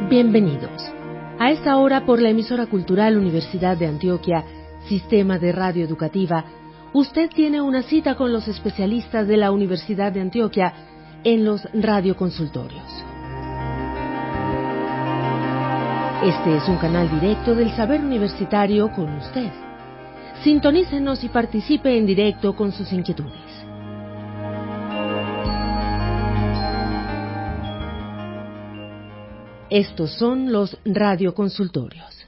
Bienvenidos. A esta hora, por la emisora cultural Universidad de Antioquia, Sistema de Radio Educativa, usted tiene una cita con los especialistas de la Universidad de Antioquia en los radioconsultorios. Este es un canal directo del saber universitario con usted. Sintonícenos y participe en directo con sus inquietudes. Estos son los radioconsultorios.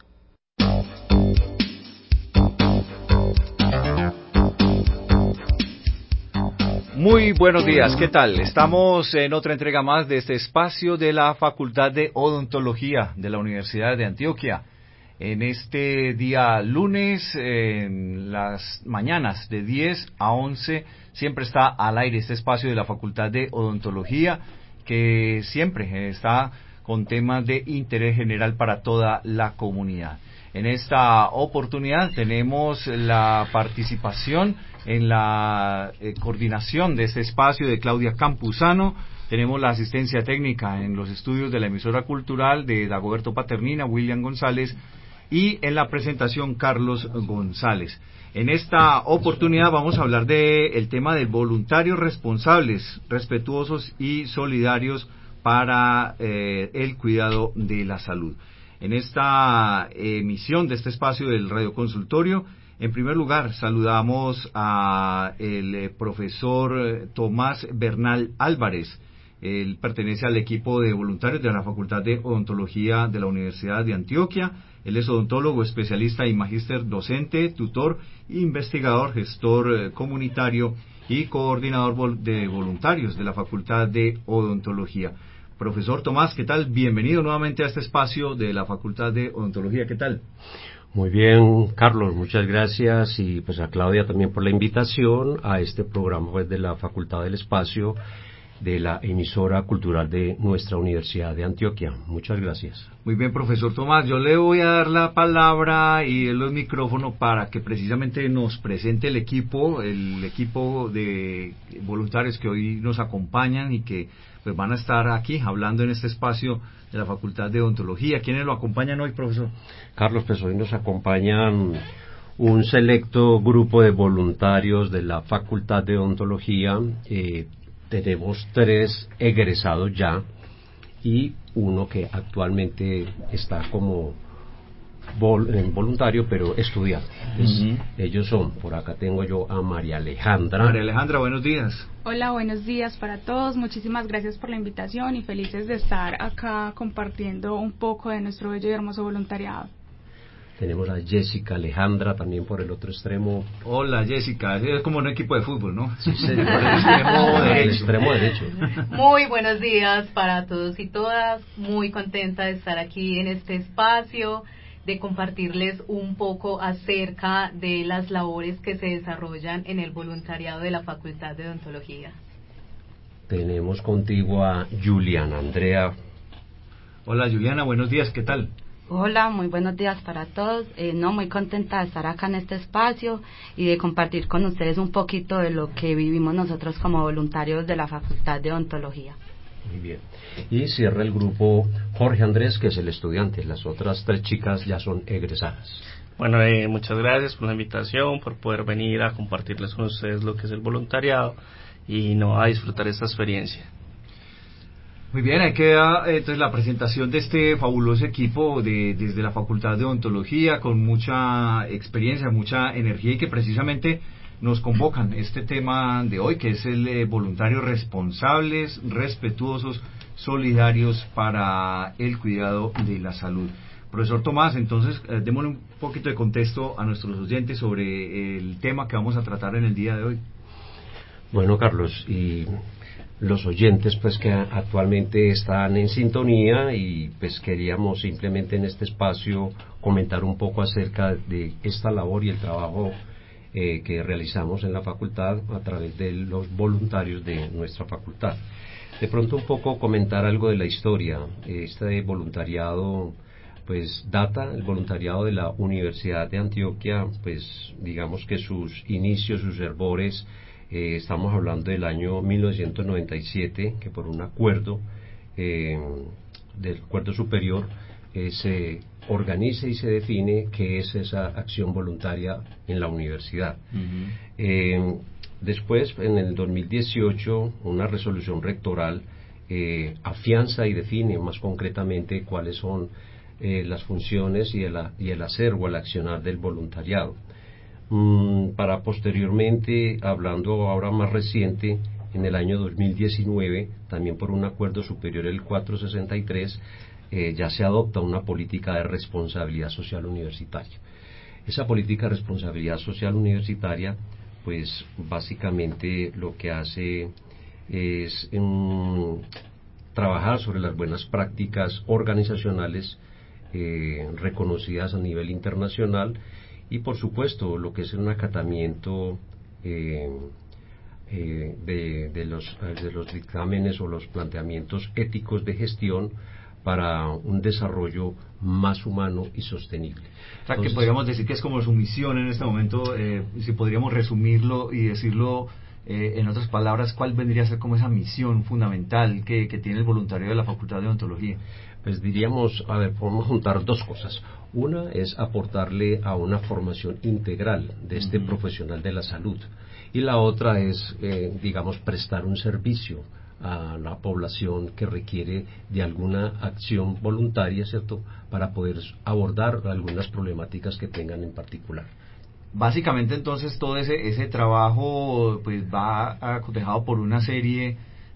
Muy buenos días, ¿qué tal? Estamos en otra entrega más de este espacio de la Facultad de Odontología de la Universidad de Antioquia. En este día lunes, en las mañanas de 10 a 11, siempre está al aire este espacio de la Facultad de Odontología, que siempre está con temas de interés general para toda la comunidad. En esta oportunidad tenemos la participación en la coordinación de este espacio de Claudia Campuzano. Tenemos la asistencia técnica en los estudios de la emisora cultural de Dagoberto Paternina, William González, y en la presentación Carlos González. En esta oportunidad vamos a hablar del tema de voluntarios responsables, respetuosos y solidarios para el cuidado de la salud. En esta emisión de este espacio del radioconsultorio, en primer lugar saludamos a el profesor Tomás Bernal Álvarez. Él pertenece al equipo de voluntarios de la Facultad de Odontología de la Universidad de Antioquia. Él es odontólogo, especialista y magíster docente, tutor, investigador, gestor comunitario y coordinador de voluntarios de la Facultad de Odontología. Profesor Tomás, ¿qué tal? Bienvenido nuevamente a este espacio de la Facultad de Odontología. ¿Qué tal? Muy bien, Carlos, muchas gracias, y pues a Claudia también por la invitación a este programa pues, de la Facultad del Espacio de la emisora cultural de nuestra Universidad de Antioquia. Muchas gracias. Muy bien, profesor Tomás, yo le voy a dar la palabra y el micrófono para que precisamente nos presente el equipo de voluntarios que hoy nos acompañan y que pues van a estar aquí hablando en este espacio de la Facultad de Odontología. ¿Quiénes lo acompañan hoy, profesor? Carlos, pues hoy nos acompañan un selecto grupo de voluntarios de la Facultad de Odontología. Tenemos 3 egresados ya y uno que actualmente está como voluntario, pero estudiante. Entonces, ellos son, por acá tengo yo a María Alejandra. María Alejandra, buenos días. Hola, buenos días para todos. Muchísimas gracias por la invitación y felices de estar acá compartiendo un poco de nuestro bello y hermoso voluntariado. Tenemos a Jessica Alejandra también por el otro extremo. Hola Jessica, es como un equipo de fútbol, ¿no? Sí, señor. Por el extremo derecho. Muy buenos días para todos y todas. Muy contenta de estar aquí en este espacio, de compartirles un poco acerca de las labores que se desarrollan en el voluntariado de la Facultad de Odontología. Tenemos contigo a Juliana Andrea. Hola Juliana, buenos días, ¿qué tal? Hola, muy buenos días para todos. Muy contenta de estar acá en este espacio y de compartir con ustedes un poquito de lo que vivimos nosotros como voluntarios de la Facultad de Odontología. Muy bien. Y cierra el grupo Jorge Andrés, que es el estudiante. Las otras 3 chicas ya son egresadas. Bueno, muchas gracias por la invitación, por poder venir a compartirles con ustedes lo que es el voluntariado y a disfrutar esta experiencia. Muy bien, ahí queda entonces la presentación de este fabuloso equipo desde la Facultad de Odontología, con mucha experiencia, mucha energía, y que precisamente nos convocan este tema de hoy, que es el voluntarios responsables, respetuosos, solidarios para el cuidado de la salud. Profesor Tomás, entonces démosle un poquito de contexto a nuestros oyentes sobre el tema que vamos a tratar en el día de hoy. Bueno, Carlos, y los oyentes pues que actualmente están en sintonía, y pues queríamos simplemente en este espacio comentar un poco acerca de esta labor y el trabajo que realizamos en la facultad a través de los voluntarios de nuestra facultad. De pronto un poco comentar algo de la historia. Este voluntariado pues data, el voluntariado de la Universidad de Antioquia, pues digamos que sus inicios, sus hervores, estamos hablando del año 1997, que por un acuerdo del acuerdo superior se organice y se define qué es esa acción voluntaria en la universidad. Después, en el 2018, una resolución rectoral afianza y define más concretamente cuáles son las funciones y el hacer o el accionar del voluntariado. Para posteriormente, hablando ahora más reciente, en el año 2019, también por un acuerdo superior, el 463, ya se adopta una política de responsabilidad social universitaria. Esa política de responsabilidad social universitaria, pues básicamente lo que hace es trabajar sobre las buenas prácticas organizacionales reconocidas a nivel internacional y por supuesto lo que es un acatamiento de los dictámenes o los planteamientos éticos de gestión para un desarrollo más humano y sostenible. O sea, que podríamos decir que es como su misión en este momento, si podríamos resumirlo y decirlo en otras palabras, ¿cuál vendría a ser como esa misión fundamental que tiene el voluntariado de la Facultad de Odontología? Pues diríamos, a ver, podemos juntar dos cosas. Una es aportarle a una formación integral de este profesional de la salud y la otra es, digamos, prestar un servicio a la población que requiere de alguna acción voluntaria, ¿cierto?, para poder abordar algunas problemáticas que tengan en particular. Básicamente entonces todo ese trabajo pues va acotejado por una serie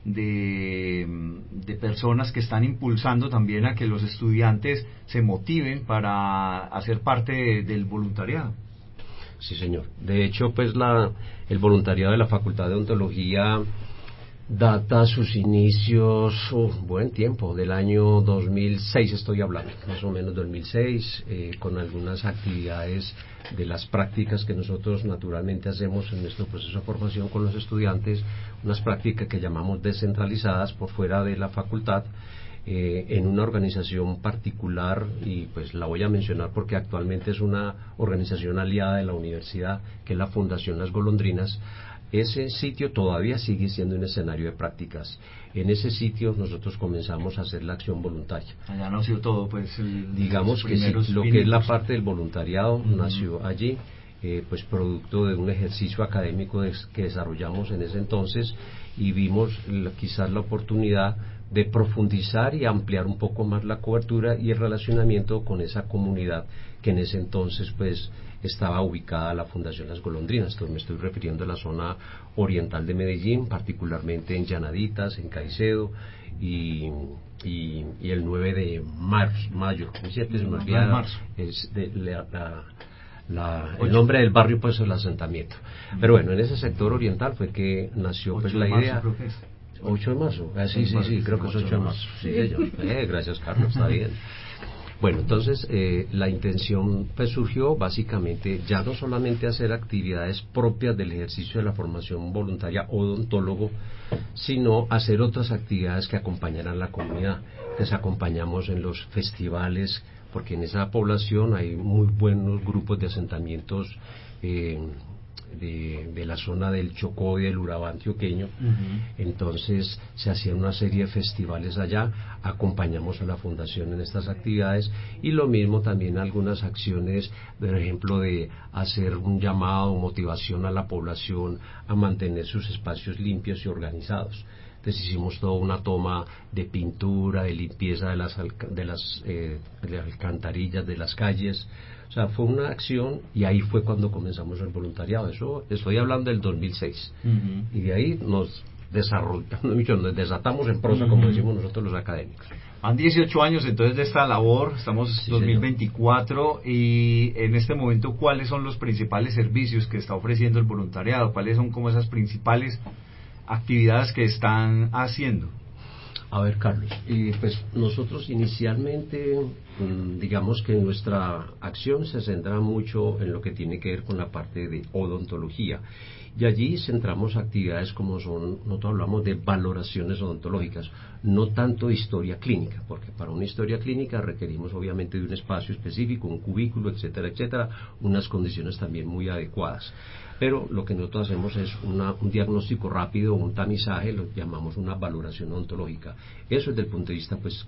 de personas que están impulsando también a que los estudiantes se motiven para hacer parte del voluntariado. Sí, señor. De hecho, pues el voluntariado de la Facultad de Odontología data sus inicios, buen tiempo, del año 2006 estoy hablando, más o menos 2006, con algunas actividades de las prácticas que nosotros naturalmente hacemos en nuestro proceso de formación con los estudiantes, unas prácticas que llamamos descentralizadas por fuera de la facultad, en una organización particular, y pues la voy a mencionar porque actualmente es una organización aliada de la universidad, que es la Fundación Las Golondrinas. Ese sitio todavía sigue siendo un escenario de prácticas. En ese sitio nosotros comenzamos a hacer la acción voluntaria. Allá nació todo, pues. Digamos que sí, lo que es la parte del voluntariado nació allí, pues producto de un ejercicio académico que desarrollamos en ese entonces y vimos quizás la oportunidad de profundizar y ampliar un poco más la cobertura y el relacionamiento con esa comunidad que en ese entonces pues estaba ubicada la Fundación Las Golondrinas. Entonces me estoy refiriendo a la zona oriental de Medellín, particularmente en Llanaditas, en Caicedo y el 9 de mayo, ¿cierto? Se me olvida el nombre del barrio, pues el asentamiento. Pero bueno, en ese sector oriental fue que nació pues la idea. 8 de marzo, sí, creo que es 8 de marzo. Sí, señor. Gracias, Carlos, está bien. Bueno, entonces la intención pues surgió básicamente ya no solamente hacer actividades propias del ejercicio de la formación voluntaria odontólogo, sino hacer otras actividades que acompañaran a la comunidad. Les acompañamos en los festivales, porque en esa población hay muy buenos grupos de asentamientos de la zona del Chocó y del Urabá antioqueño. Entonces se hacían una serie de festivales allá, acompañamos a la fundación en estas actividades y lo mismo también algunas acciones, por ejemplo, de hacer un llamado, motivación a la población a mantener sus espacios limpios y organizados. Entonces hicimos toda una toma de pintura, de limpieza de las alcantarillas, de las calles. O sea, fue una acción y ahí fue cuando comenzamos el voluntariado. Eso estoy hablando del 2006. Y de ahí nos desatamos en prosa, como decimos nosotros los académicos. Han 18 años entonces de esta labor, estamos en 2024 y en este momento, ¿cuáles son los principales servicios que está ofreciendo el voluntariado? ¿Cuáles son como esas principales actividades que están haciendo? A ver, Carlos, pues nosotros inicialmente, digamos que nuestra acción se centra mucho en lo que tiene que ver con la parte de odontología. Y allí centramos actividades como son, nosotros hablamos de valoraciones odontológicas, no tanto historia clínica, porque para una historia clínica requerimos obviamente de un espacio específico, un cubículo, etcétera, etcétera, unas condiciones también muy adecuadas. Pero lo que nosotros hacemos es un diagnóstico rápido, un tamizaje, lo llamamos una valoración odontológica. Eso desde el punto de vista pues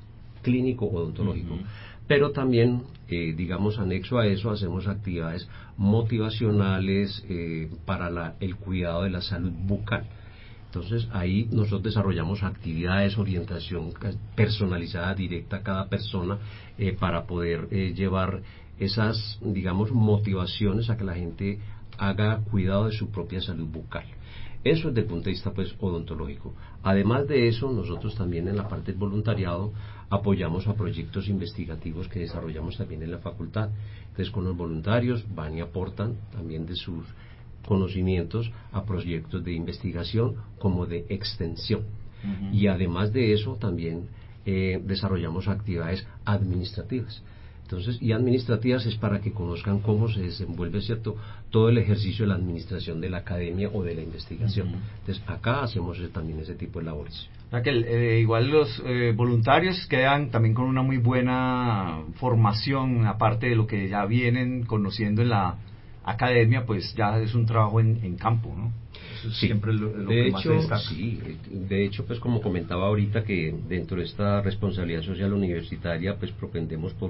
clínico odontológico. Pero también, digamos, anexo a eso, hacemos actividades motivacionales para el cuidado de la salud bucal. Entonces ahí nosotros desarrollamos actividades, orientación personalizada directa a cada persona para poder llevar esas, digamos, motivaciones a que la gente haga cuidado de su propia salud bucal. Eso desde el punto de vista pues odontológico. Además de eso, nosotros también en la parte del voluntariado apoyamos a proyectos investigativos que desarrollamos también en la facultad. Entonces con los voluntarios van y aportan también de sus conocimientos a proyectos de investigación como de extensión. Y además de eso también desarrollamos actividades administrativas. Entonces, y administrativas es para que conozcan cómo se desenvuelve, ¿cierto?, todo el ejercicio de la administración de la academia o de la investigación. Entonces, acá hacemos también ese tipo de labores. Raquel, igual los voluntarios quedan también con una muy buena formación, aparte de lo que ya vienen conociendo en la academia, pues ya es un trabajo en campo, ¿no? Eso es siempre lo que más se destaca. Sí, de hecho, pues como comentaba ahorita, que dentro de esta responsabilidad social universitaria, pues propendemos por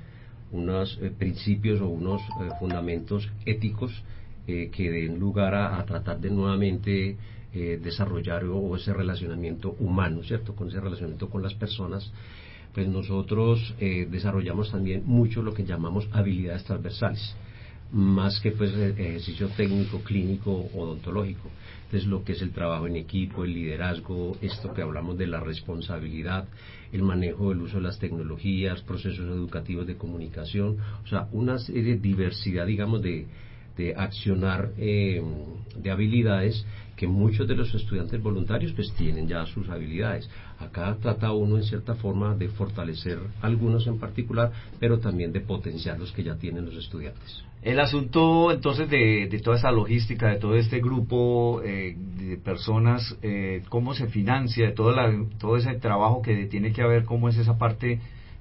unos principios o unos fundamentos éticos que den lugar a tratar de nuevamente desarrollar ese relacionamiento humano, ¿cierto?, con ese relacionamiento con las personas. Pues nosotros desarrollamos también mucho lo que llamamos habilidades transversales, más que pues ejercicio técnico, clínico, odontológico. Entonces lo que es el trabajo en equipo, el liderazgo, esto que hablamos de la responsabilidad, el manejo del uso de las tecnologías, procesos educativos de comunicación, o sea, una serie de diversidad, digamos, de accionar de habilidades que muchos de los estudiantes voluntarios pues tienen ya sus habilidades. Acá trata uno en cierta forma de fortalecer algunos en particular, pero también de potenciar los que ya tienen los estudiantes. El asunto entonces de toda esa logística, de todo este grupo de personas, cómo se financia, de todo ese trabajo que tiene que haber, cómo es esa parte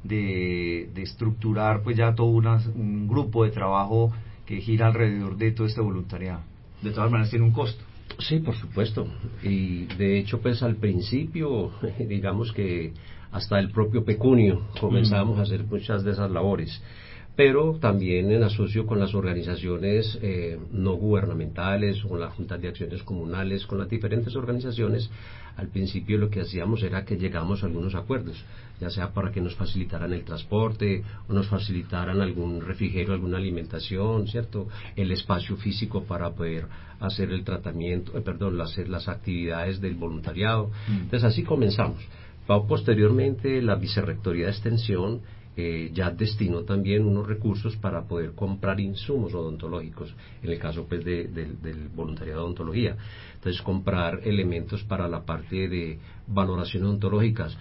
de estructurar pues ya todo un grupo de trabajo que gira alrededor de todo este voluntariado. De todas maneras tiene un costo. Sí, por supuesto. Y de hecho, pues al principio, digamos que hasta el propio pecunio comenzábamos a hacer muchas de esas labores. Pero también en asocio con las organizaciones no gubernamentales, con las juntas de acciones comunales, con las diferentes organizaciones, al principio lo que hacíamos era que llegamos a algunos acuerdos, ya sea para que nos facilitaran el transporte, o nos facilitaran algún refrigerio, alguna alimentación, ¿cierto?, el espacio físico para poder hacer el tratamiento, hacer las actividades del voluntariado. Entonces así comenzamos. Posteriormente la Vicerrectoría de Extensión ya destinó también unos recursos para poder comprar insumos odontológicos, en el caso pues del voluntariado de odontología. Entonces comprar elementos para la parte de valoración odontológicas,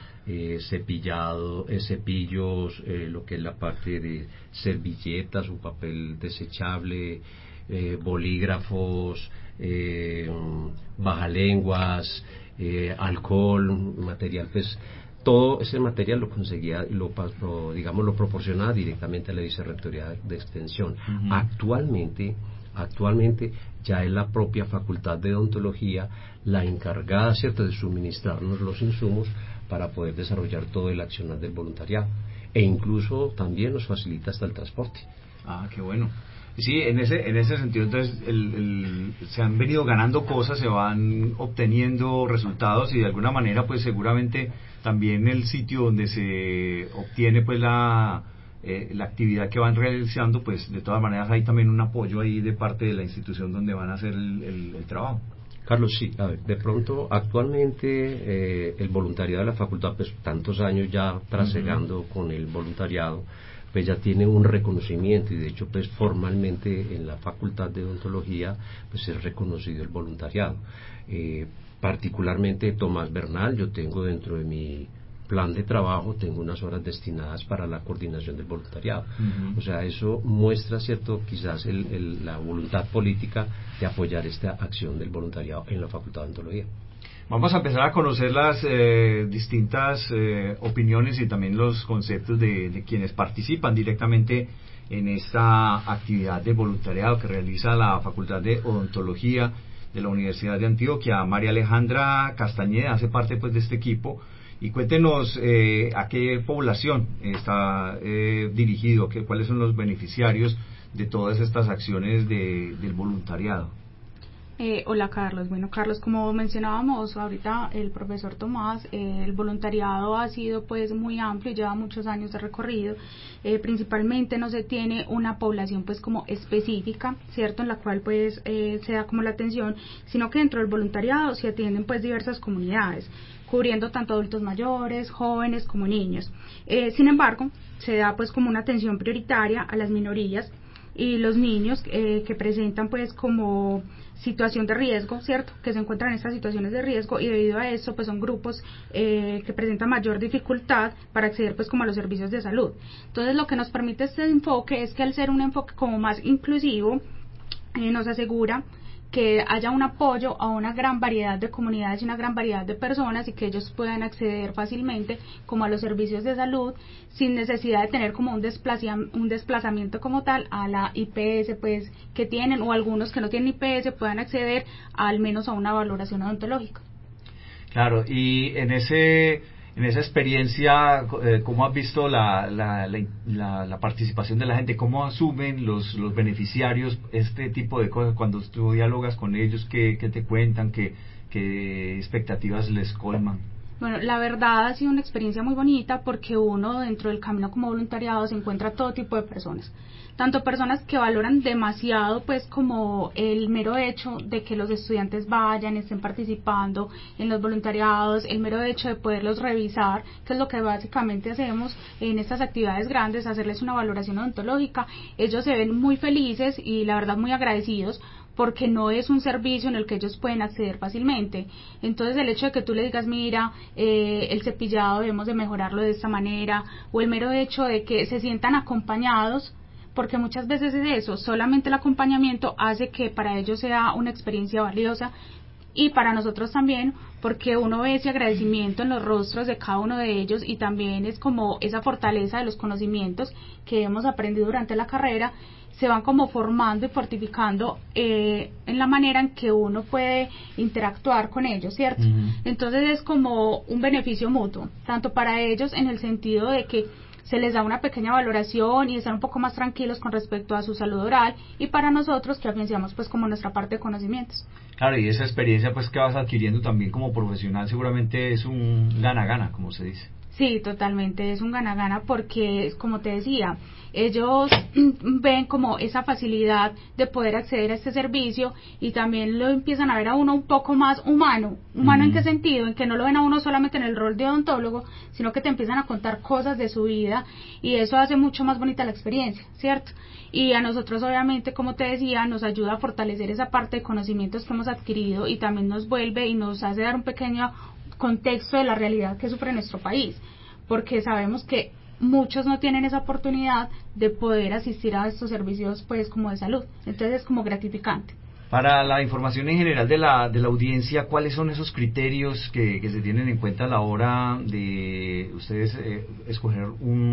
cepillos, lo que es la parte de servilletas o papel desechable, bolígrafos, bajalenguas, alcohol, material pues. Todo ese material lo conseguía, lo proporcionaba directamente a la Vicerrectoría de Extensión. Actualmente ya es la propia Facultad de Odontología la encargada, ¿cierto?, de suministrarnos los insumos para poder desarrollar todo el accionar del voluntariado. E incluso también nos facilita hasta el transporte. Ah, qué bueno. Sí, en ese sentido, entonces, se han venido ganando cosas, se van obteniendo resultados y de alguna manera, pues seguramente también el sitio donde se obtiene pues la actividad que van realizando, pues de todas maneras hay también un apoyo ahí de parte de la institución donde van a hacer el trabajo. Carlos, sí, a ver, de pronto actualmente el voluntariado de la facultad, pues tantos años ya trasegando con el voluntariado, pues ya tiene un reconocimiento y de hecho pues formalmente en la Facultad de Odontología pues es reconocido el voluntariado. Particularmente Tomás Bernal, yo tengo dentro de mi plan de trabajo, tengo unas horas destinadas para la coordinación del voluntariado. O sea, eso muestra, ¿cierto?, quizás la voluntad política de apoyar esta acción del voluntariado en la Facultad de Odontología. Vamos a empezar a conocer las distintas opiniones y también los conceptos de quienes participan directamente en esta actividad de voluntariado que realiza la Facultad de Odontología de la Universidad de Antioquia. María Alejandra Castañeda hace parte pues de este equipo Y cuéntenos a qué población está dirigido, cuáles son los beneficiarios de todas estas acciones del voluntariado. Hola Carlos, bueno Carlos, como mencionábamos ahorita el profesor Tomás, el voluntariado ha sido pues muy amplio, lleva muchos años de recorrido, principalmente no se tiene una población pues como específica, cierto, en la cual pues se da como la atención, sino que dentro del voluntariado se atienden pues diversas comunidades, cubriendo tanto adultos mayores, jóvenes como niños. Sin embargo, se da pues como una atención prioritaria a las minorías y los niños que presentan pues como situación de riesgo, ¿cierto? Que se encuentran en estas situaciones de riesgo y debido a eso pues son grupos que presentan mayor dificultad para acceder pues como a los servicios de salud. Entonces lo que nos permite este enfoque es que al ser un enfoque como más inclusivo nos asegura que haya un apoyo a una gran variedad de comunidades y una gran variedad de personas y que ellos puedan acceder fácilmente como a los servicios de salud sin necesidad de tener como un desplazamiento como tal a la IPS pues que tienen, o algunos que no tienen IPS puedan acceder al menos a una valoración odontológica. Claro, y en esa experiencia, ¿cómo has visto la participación de la gente? ¿Cómo asumen los beneficiarios este tipo de cosas? Cuando tú dialogas con ellos, ¿qué te cuentan? ¿Qué expectativas les colman? Bueno, la verdad ha sido una experiencia muy bonita porque uno dentro del camino como voluntariado se encuentra todo tipo de personas. Tanto personas que valoran demasiado pues como el mero hecho de que los estudiantes vayan, estén participando en los voluntariados, el mero hecho de poderlos revisar, que es lo que básicamente hacemos en estas actividades grandes, hacerles una valoración odontológica. Ellos se ven muy felices y la verdad muy agradecidos porque no es un servicio en el que ellos pueden acceder fácilmente. Entonces el hecho de que tú le digas, mira, el cepillado debemos de mejorarlo de esta manera, o el mero hecho de que se sientan acompañados, porque muchas veces es eso, solamente el acompañamiento hace que para ellos sea una experiencia valiosa y para nosotros también, porque uno ve ese agradecimiento en los rostros de cada uno de ellos y también es como esa fortaleza de los conocimientos que hemos aprendido durante la carrera, se van como formando y fortificando en la manera en que uno puede interactuar con ellos, ¿cierto? Uh-huh. Entonces es como un beneficio mutuo, tanto para ellos en el sentido de que se les da una pequeña valoración y están un poco más tranquilos con respecto a su salud oral, y para nosotros que afianzamos pues como nuestra parte de conocimientos. Claro, y esa experiencia pues que vas adquiriendo también como profesional seguramente es un gana-gana, como se dice. Sí, totalmente, es un gana-gana porque, como te decía, ellos ven como esa facilidad de poder acceder a este servicio y también lo empiezan a ver a uno un poco más humano. ¿Humano en qué sentido? En que no lo ven a uno solamente en el rol de odontólogo, sino que te empiezan a contar cosas de su vida y eso hace mucho más bonita la experiencia, ¿cierto? Y a nosotros obviamente, como te decía, nos ayuda a fortalecer esa parte de conocimientos que hemos adquirido y también nos vuelve y nos hace dar un pequeño contexto de la realidad que sufre nuestro país, porque sabemos que muchos no tienen esa oportunidad de poder asistir a estos servicios pues como de salud, entonces es como gratificante. Para la información en general de la audiencia, ¿cuáles son esos criterios que se tienen en cuenta a la hora de ustedes escoger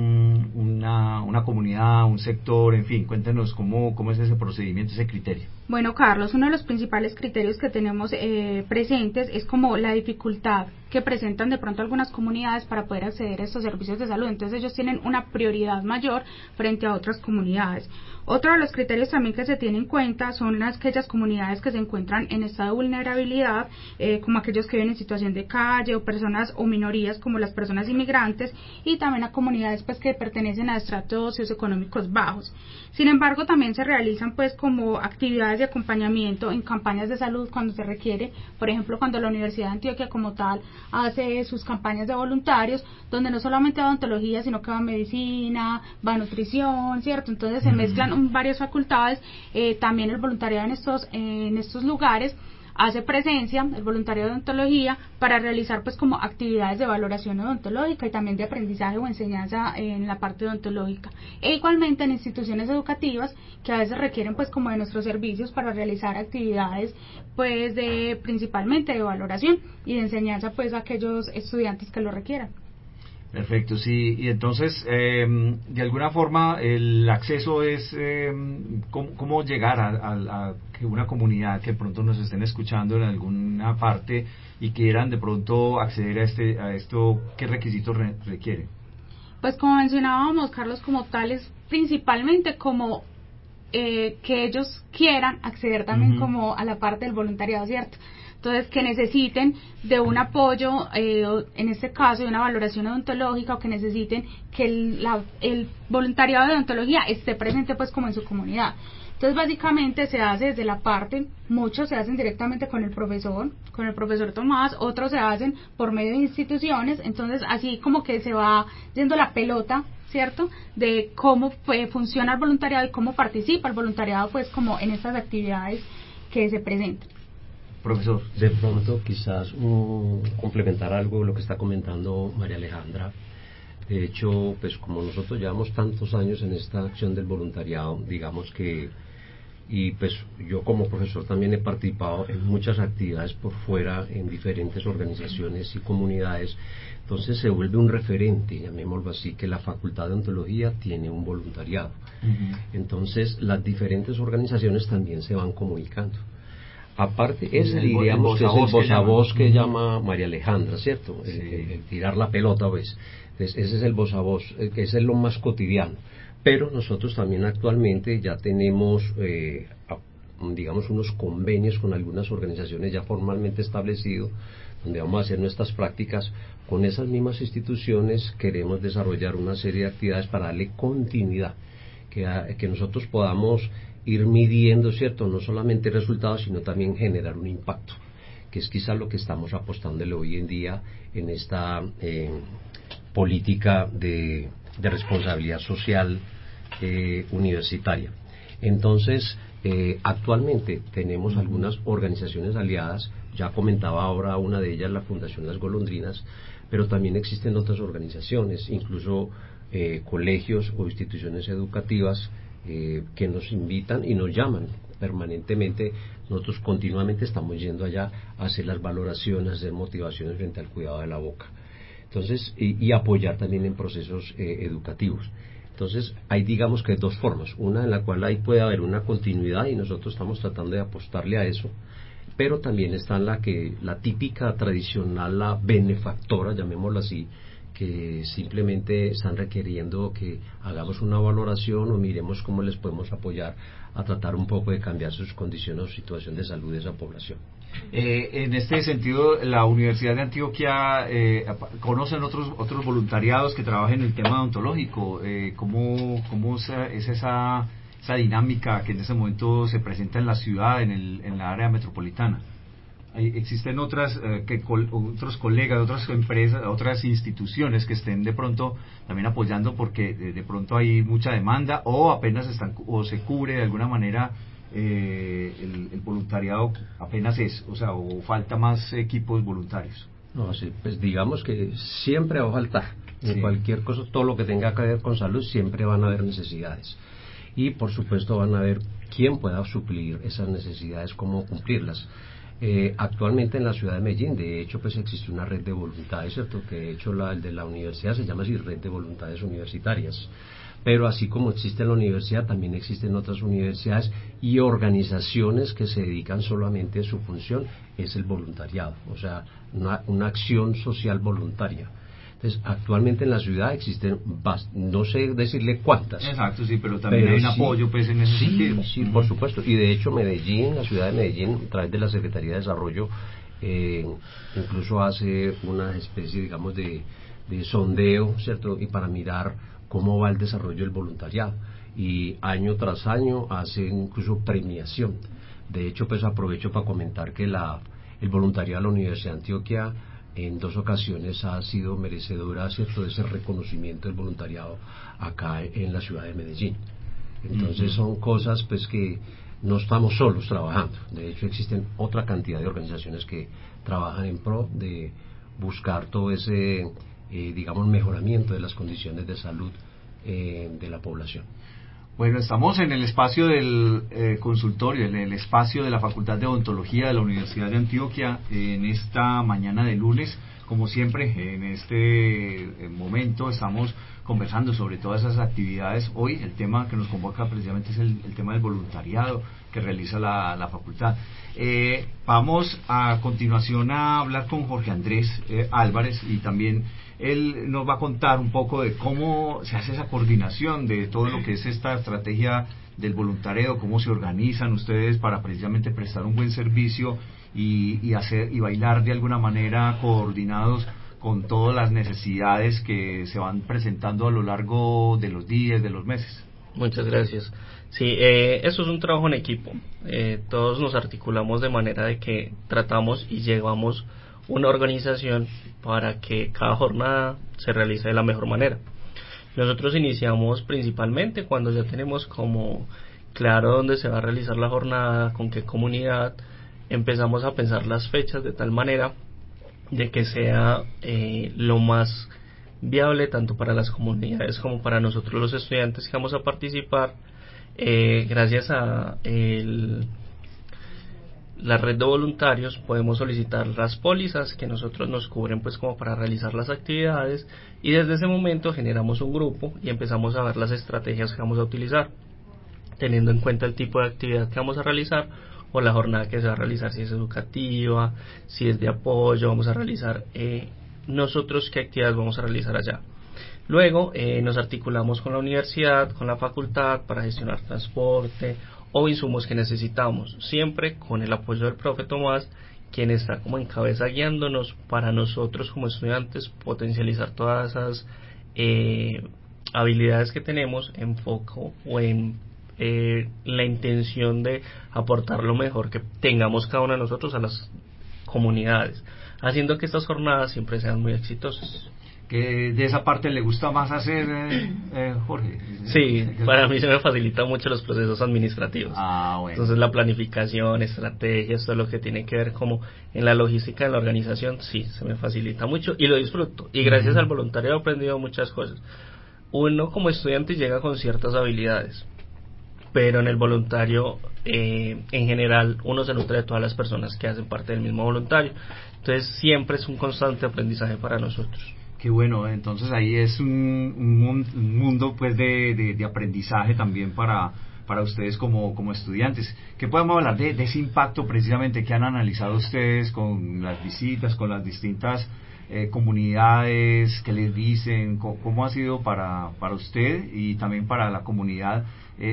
una comunidad, un sector, en fin? Cuéntenos cómo es ese procedimiento, ese criterio. Bueno, Carlos, uno de los principales criterios que tenemos presentes es como la dificultad que presentan de pronto algunas comunidades para poder acceder a estos servicios de salud. Entonces ellos tienen una prioridad mayor frente a otras comunidades. Otro de los criterios también que se tienen en cuenta son aquellas comunidades que se encuentran en estado de vulnerabilidad, como aquellos que viven en situación de calle o personas o minorías como las personas inmigrantes, y también a comunidades pues que pertenecen a estratos socioeconómicos bajos. Sin embargo, también se realizan pues como actividades de acompañamiento en campañas de salud cuando se requiere, por ejemplo cuando la Universidad de Antioquia como tal hace sus campañas de voluntarios, donde no solamente va odontología, sino que va medicina, va nutrición, ¿cierto? Entonces se mezclan varias facultades, también el voluntariado en estos lugares hace presencia, el voluntariado de odontología, para realizar pues como actividades de valoración odontológica y también de aprendizaje o enseñanza en la parte odontológica, e igualmente en instituciones educativas que a veces requieren pues como de nuestros servicios para realizar actividades pues principalmente de valoración y de enseñanza pues a aquellos estudiantes que lo requieran. Perfecto, sí, y entonces, de alguna forma, el acceso es cómo llegar a que una comunidad que pronto nos estén escuchando en alguna parte y quieran de pronto acceder a esto, ¿qué requisitos requiere? Pues como mencionábamos, Carlos, como tal es principalmente como que ellos quieran acceder también como a la parte del voluntariado, ¿cierto? Entonces, que necesiten de un apoyo, en este caso de una valoración odontológica, o que necesiten que el voluntariado de odontología esté presente pues como en su comunidad. Entonces, básicamente se hace desde la parte, muchos se hacen directamente con el profesor Tomás, otros se hacen por medio de instituciones. Entonces, así como que se va yendo la pelota, ¿cierto?, de cómo funciona el voluntariado y cómo participa el voluntariado pues como en estas actividades que se presentan. Profesor, de pronto quizás complementar algo de lo que está comentando María Alejandra. De hecho, pues como nosotros llevamos tantos años en esta acción del voluntariado, digamos que, y pues yo como profesor también he participado en muchas actividades por fuera, en diferentes organizaciones y comunidades. Entonces se vuelve un referente, llamémoslo así, que la Facultad de Odontología tiene un voluntariado. Entonces las diferentes organizaciones también se van comunicando. Aparte, ese diríamos que es el voz a voz que llama María Alejandra, ¿cierto? Sí. El tirar la pelota, pues. Entonces, ese es el voz a voz, que ese es lo más cotidiano. Pero nosotros también actualmente ya tenemos, digamos, unos convenios con algunas organizaciones ya formalmente establecidos, donde vamos a hacer nuestras prácticas. Con esas mismas instituciones queremos desarrollar una serie de actividades para darle continuidad, que nosotros podamos ir midiendo, ¿cierto?, no solamente resultados, sino también generar un impacto, que es quizá lo que estamos apostándole hoy en día en esta política de responsabilidad social universitaria. Entonces, actualmente tenemos algunas organizaciones aliadas, ya comentaba ahora una de ellas, la Fundación Las Golondrinas, pero también existen otras organizaciones, incluso colegios o instituciones educativas que nos invitan y nos llaman permanentemente. Nosotros continuamente estamos yendo allá a hacer las valoraciones, hacer motivaciones frente al cuidado de la boca. Entonces, y apoyar también en procesos educativos. Entonces, hay digamos que dos formas, una en la cual ahí puede haber una continuidad y nosotros estamos tratando de apostarle a eso, pero también está la típica tradicional, la benefactora, llamémoslo así, que simplemente están requiriendo que hagamos una valoración o miremos cómo les podemos apoyar a tratar un poco de cambiar sus condiciones o situación de salud de esa población. En este sentido, la Universidad de Antioquia conocen otros voluntariados que trabajan en el tema odontológico. ¿Cómo es esa dinámica que en ese momento se presenta en la ciudad, en la área metropolitana? ¿Existen otros colegas, otras empresas, otras instituciones que estén de pronto también apoyando porque de pronto hay mucha demanda o apenas o se cubre de alguna manera el voluntariado apenas o falta más equipos voluntarios? No, sí, pues digamos que siempre va a faltar. En cualquier cosa, todo lo que tenga que ver con salud, siempre van a haber necesidades. Y por supuesto van a haber quién pueda suplir esas necesidades, cómo cumplirlas. Actualmente en la ciudad de Medellín, de hecho, pues existe una red de voluntades, ¿cierto? Que de hecho el de la universidad se llama así, Red de Voluntades Universitarias. Pero así como existe en la universidad, también existen otras universidades y organizaciones que se dedican solamente a su función, es el voluntariado, o sea, una acción social voluntaria. Entonces, actualmente en la ciudad existen, no sé decirle cuántas. Exacto, sí, pero también hay un apoyo pues en ese sentido. Sí, por supuesto. Y de hecho Medellín, la ciudad de Medellín, a través de la Secretaría de Desarrollo, incluso hace una especie, digamos, de sondeo, ¿cierto? Y para mirar cómo va el desarrollo del voluntariado. Y año tras año hacen incluso premiación. De hecho, pues aprovecho para comentar que el voluntariado de la Universidad de Antioquia en 2 ocasiones ha sido merecedora, ¿cierto?, de ese reconocimiento del voluntariado acá en la ciudad de Medellín. Entonces son cosas pues que no estamos solos trabajando. De hecho existen otra cantidad de organizaciones que trabajan en pro de buscar todo ese digamos mejoramiento de las condiciones de salud de la población. Bueno, estamos en el espacio del consultorio, en el espacio de la Facultad de Odontología de la Universidad de Antioquia, en esta mañana de lunes, como siempre, en este momento estamos conversando sobre todas esas actividades. Hoy el tema que nos convoca precisamente es el tema del voluntariado que realiza la facultad. Vamos a continuación a hablar con Jorge Andrés Álvarez, y también él nos va a contar un poco de cómo se hace esa coordinación de todo lo que es esta estrategia del voluntariado, cómo se organizan ustedes para precisamente prestar un buen servicio y hacer y bailar de alguna manera coordinados con todas las necesidades que se van presentando a lo largo de los días, de los meses. Muchas gracias. Sí, eso es un trabajo en equipo. Todos nos articulamos de manera de que tratamos y llevamos una organización para que cada jornada se realice de la mejor manera. Nosotros iniciamos principalmente cuando ya tenemos como claro dónde se va a realizar la jornada, con qué comunidad. Empezamos a pensar las fechas de tal manera de que sea lo más viable tanto para las comunidades como para nosotros los estudiantes que vamos a participar. Gracias a la red de voluntarios podemos solicitar las pólizas que nosotros nos cubren pues como para realizar las actividades, y desde ese momento generamos un grupo y empezamos a ver las estrategias que vamos a utilizar teniendo en cuenta el tipo de actividad que vamos a realizar o la jornada que se va a realizar, si es educativa, si es de apoyo. Vamos a realizar nosotros qué actividades vamos a realizar allá. Luego nos articulamos con la universidad, con la facultad para gestionar transporte o insumos que necesitamos, siempre con el apoyo del profe Tomás, quien está como en cabeza guiándonos para nosotros como estudiantes potencializar todas esas habilidades que tenemos en foco o en la intención de aportar lo mejor que tengamos cada uno de nosotros a las comunidades, haciendo que estas jornadas siempre sean muy exitosas. ¿Que de esa parte le gusta más hacer, Jorge? Sí, para mí se me facilita mucho los procesos administrativos. Bueno. Entonces la planificación, estrategias, todo lo que tiene que ver como en la logística de la organización, sí, se me facilita mucho y lo disfruto. Y gracias al voluntariado he aprendido muchas cosas. Uno como estudiante llega con ciertas habilidades, pero en el voluntario en general uno se nutre de todas las personas que hacen parte del mismo voluntario. Entonces siempre es un constante aprendizaje para nosotros. Qué bueno, entonces ahí es un mundo pues de aprendizaje también para ustedes como estudiantes. ¿Qué podemos hablar de ese impacto precisamente que han analizado ustedes con las visitas, con las distintas comunidades? ¿Qué les dicen? ¿Cómo ha sido para usted y también para la comunidad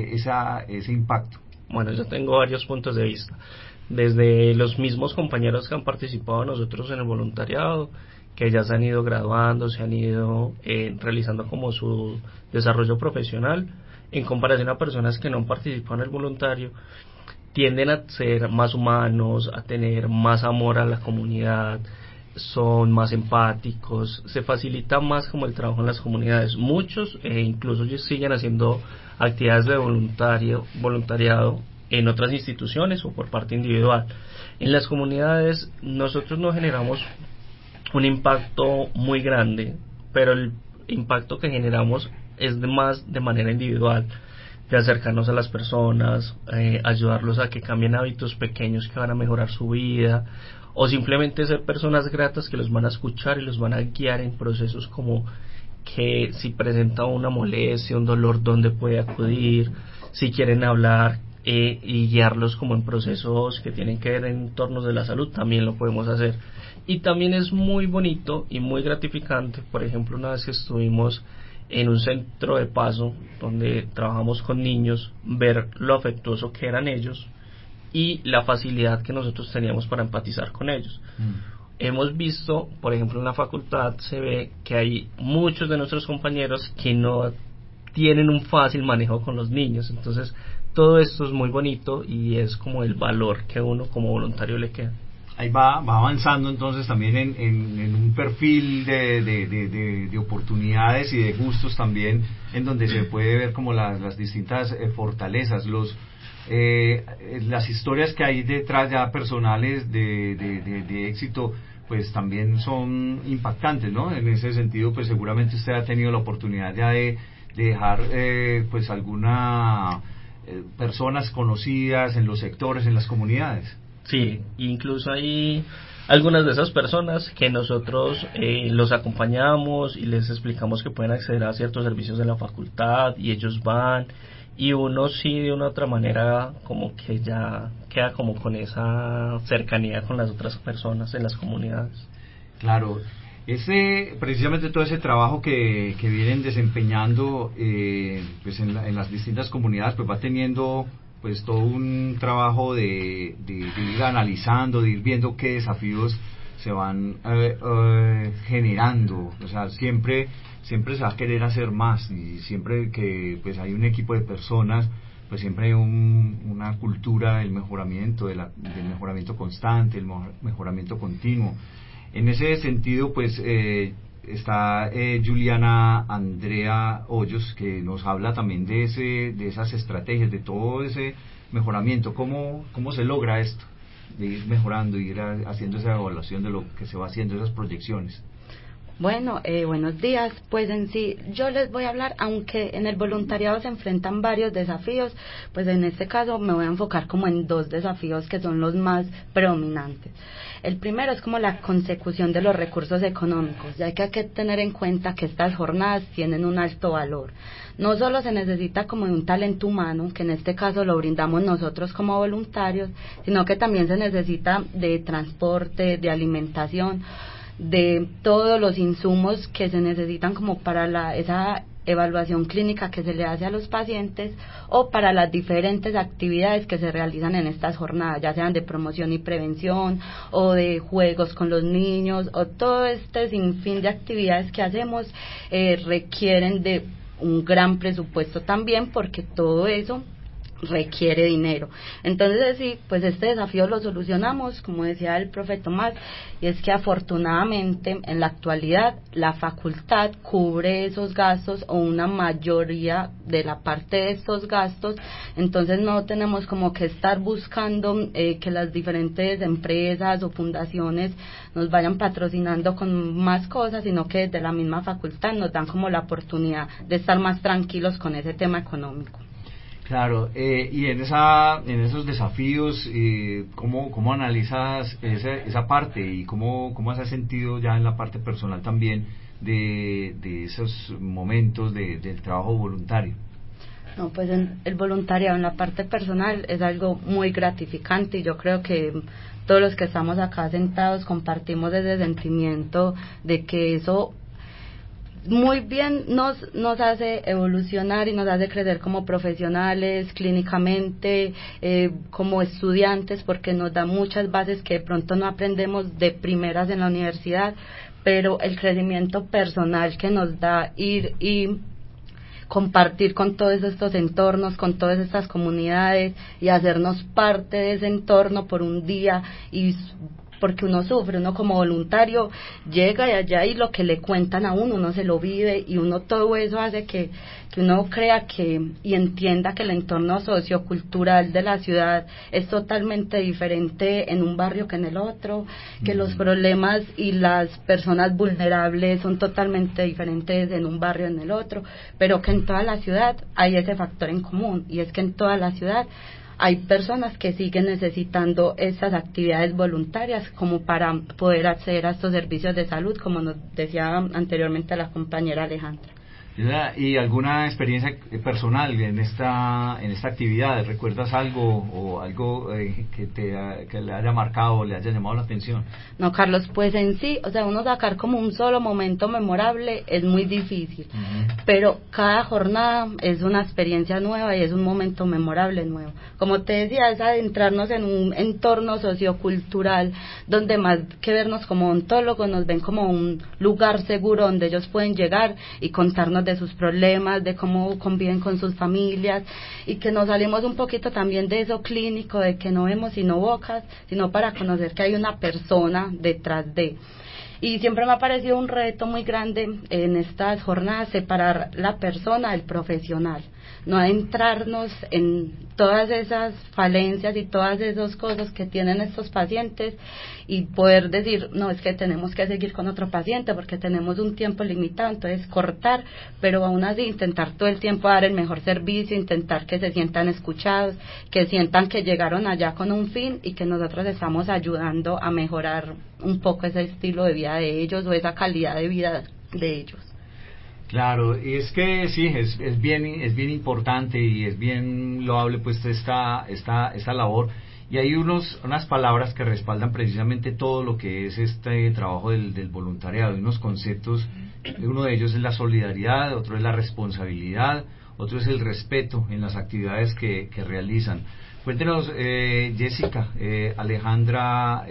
ese impacto? Bueno, yo tengo varios puntos de vista. Desde los mismos compañeros que han participado nosotros en el voluntariado, que ya se han ido graduando, se han ido realizando como su desarrollo profesional, en comparación a personas que no han participado en el voluntario, tienden a ser más humanos, a tener más amor a la comunidad, son más empáticos, se facilita más como el trabajo en las comunidades. Muchos incluso siguen haciendo actividades de voluntariado en otras instituciones o por parte individual. En las comunidades nosotros no generamos un impacto muy grande, pero el impacto que generamos es más de manera individual, de acercarnos a las personas, ayudarlos a que cambien hábitos pequeños que van a mejorar su vida, o simplemente ser personas gratas que los van a escuchar y los van a guiar en procesos como que si presenta una molestia, un dolor, dónde puede acudir, si quieren hablar, y guiarlos como en procesos que tienen que ver en entornos de la salud, también lo podemos hacer. Y también es muy bonito y muy gratificante, por ejemplo, una vez que estuvimos en un centro de paso donde trabajamos con niños, ver lo afectuoso que eran ellos y la facilidad que nosotros teníamos para empatizar con ellos. Hemos visto, por ejemplo, en la facultad se ve que hay muchos de nuestros compañeros que no tienen un fácil manejo con los niños, entonces todo esto es muy bonito y es como el valor que uno como voluntario le queda. Ahí va avanzando entonces también en un perfil de oportunidades y de gustos también, en donde se puede ver como las distintas fortalezas, las historias que hay detrás ya personales de éxito, pues también son impactantes, ¿no? En ese sentido, pues seguramente usted ha tenido la oportunidad ya de dejar pues alguna personas conocidas en los sectores, en las comunidades. Sí, incluso hay algunas de esas personas que nosotros los acompañamos y les explicamos que pueden acceder a ciertos servicios de la facultad y ellos van, y uno sí de una otra manera como que ya queda como con esa cercanía con las otras personas en las comunidades. Claro, precisamente todo ese trabajo que vienen desempeñando pues en las distintas comunidades, pues va teniendo pues todo un trabajo de ir analizando, de ir viendo qué desafíos se van generando. O sea, siempre se va a querer hacer más, y siempre que pues hay un equipo de personas, pues siempre hay una cultura del mejoramiento, del mejoramiento constante, el mejoramiento continuo. En ese sentido, pues está Juliana Andrea Hoyos, que nos habla también de esas estrategias, de todo ese mejoramiento. ¿Cómo se logra esto? De ir mejorando, ir haciendo esa evaluación de lo que se va haciendo, esas proyecciones. Bueno, buenos días. Pues en sí, yo les voy a hablar, aunque en el voluntariado se enfrentan varios desafíos, pues en este caso me voy a enfocar como en 2 desafíos que son los más predominantes. El primero es como la consecución de los recursos económicos, ya que hay que tener en cuenta que estas jornadas tienen un alto valor. No solo se necesita como de un talento humano, que en este caso lo brindamos nosotros como voluntarios, sino que también se necesita de transporte, de alimentación, de todos los insumos que se necesitan como para esa evaluación clínica que se le hace a los pacientes, o para las diferentes actividades que se realizan en estas jornadas, ya sean de promoción y prevención, o de juegos con los niños, o todo este sinfín de actividades que hacemos requieren de un gran presupuesto también, porque todo eso requiere dinero. Entonces sí, pues este desafío lo solucionamos, como decía el profe Tomás, y es que afortunadamente en la actualidad la facultad cubre esos gastos, o una mayoría de la parte de estos gastos. Entonces no tenemos como que estar buscando que las diferentes empresas o fundaciones nos vayan patrocinando con más cosas, sino que desde la misma facultad nos dan como la oportunidad de estar más tranquilos con ese tema económico. Claro, y en esos desafíos, ¿cómo analizas esa parte, y cómo has sentido ya en la parte personal también de esos momentos del trabajo voluntario? No, pues el voluntariado en la parte personal es algo muy gratificante, y yo creo que todos los que estamos acá sentados compartimos ese sentimiento de que eso muy bien nos hace evolucionar y nos hace crecer como profesionales, clínicamente, como estudiantes, porque nos da muchas bases que de pronto no aprendemos de primeras en la universidad, pero el crecimiento personal que nos da ir y compartir con todos estos entornos, con todas estas comunidades, y hacernos parte de ese entorno por un día, y porque uno sufre, uno como voluntario llega y allá, y lo que le cuentan a uno se lo vive, y uno todo eso hace que uno crea y entienda que el entorno sociocultural de la ciudad es totalmente diferente en un barrio que en el otro, que los problemas y las personas vulnerables son totalmente diferentes en un barrio en el otro, pero que en toda la ciudad hay ese factor en común, y es que en toda la ciudad hay personas que siguen necesitando estas actividades voluntarias como para poder acceder a estos servicios de salud, como nos decía anteriormente la compañera Alejandra. ¿Y alguna experiencia personal en esta actividad? ¿Recuerdas algo o algo que le haya marcado o le haya llamado la atención? No, Carlos, pues en sí, o sea, uno sacar como un solo momento memorable es muy difícil, pero cada jornada es una experiencia nueva y es un momento memorable nuevo. Como te decía, es adentrarnos en un entorno sociocultural donde, más que vernos como odontólogos, nos ven como un lugar seguro donde ellos pueden llegar y contarnos de sus problemas, de cómo conviven con sus familias, y que nos salimos un poquito también de eso clínico, de que no vemos sino bocas, sino para conocer que hay una persona detrás de. Y siempre me ha parecido un reto muy grande en estas jornadas separar la persona del profesional, no adentrarnos en todas esas falencias y todas esas cosas que tienen estos pacientes y poder decir, no, es que tenemos que seguir con otro paciente porque tenemos un tiempo limitado, entonces cortar, pero aún así intentar todo el tiempo dar el mejor servicio, intentar que se sientan escuchados, que sientan que llegaron allá con un fin y que nosotros estamos ayudando a mejorar un poco ese estilo de vida de ellos o esa calidad de vida de ellos. Claro, y es que sí, es bien importante y es bien loable pues esta labor, y hay unas palabras que respaldan precisamente todo lo que es este trabajo del voluntariado, y unos conceptos. Uno de ellos es la solidaridad, otro es la responsabilidad, otro es el respeto en las actividades que realizan. Cuéntenos, Jessica, Alejandra